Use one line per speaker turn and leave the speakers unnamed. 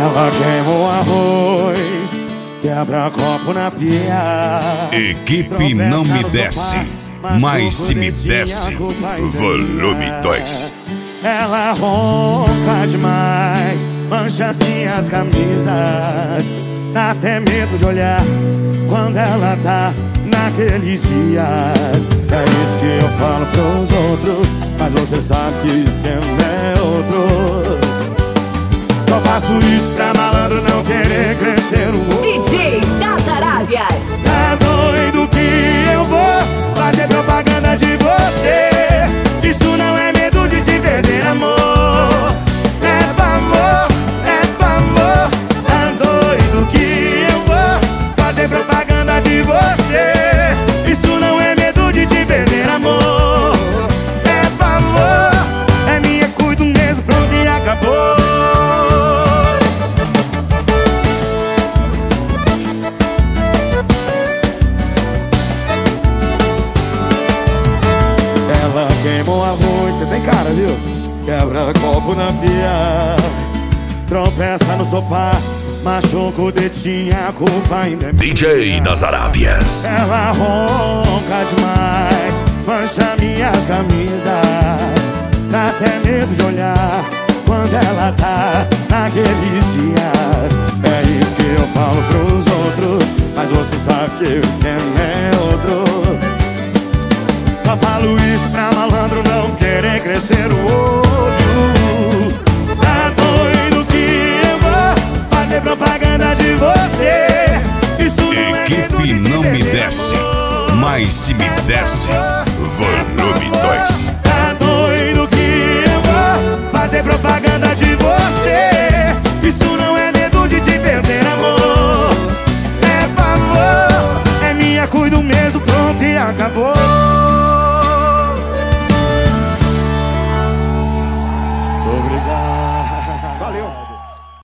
Ela queima o arroz, quebra copo na pia.
Equipe Não Me Desce, mas se me desce, volume 2.
Ela ronca demais, mancha as minhas camisas. Dá até medo de olhar quando ela tá naqueles dias. É isso que eu falo pros outros, mas você sabe que o esquema é outro. Só faço isso pra malandro não querer crescer o olho.
DJ das Arábias.
Tá doido que eu vou fazer propaganda de você. Isso não é medo de te perder, amor. É pra amor, é pra amor. Tá doido que eu vou fazer propaganda de você. Isso não é medo de te perder, amor. É pra amor, é minha, cuido mesmo, pronto e acabou. Ela queima o arroz, cê tem cara, viu? Quebra copo na pia, tropeça no sofá, machuca o dedinho, a culpa ainda é minha.
DJ das Arábias.
Ela ronca demais, mancha minhas camisas. Dá até medo de olhar quando ela tá naqueles dias. É isso que eu falo pros outros, mas você sabe que o esquema é outro. Só falo isso pra malandro não querer crescer o olho. Tá doido que eu vou fazer propaganda de você. Isso não é medo
Equipe
de te
Não Me
perder,
Desce,
amor.
mas se me desce, volume 2.
Tá doido que eu vou fazer propaganda de você. Isso não é medo de te perder, amor. É pra amor, é minha, cuido mesmo, pronto e acabou.